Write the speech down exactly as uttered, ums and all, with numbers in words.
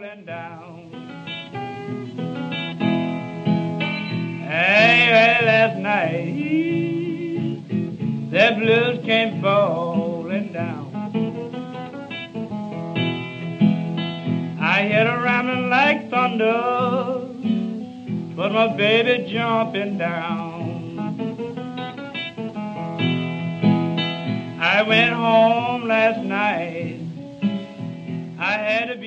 falling down. Hey, well, last night the blues came falling down. I hear a rambling like thunder, but my baby jumping down. I went home last night. I had a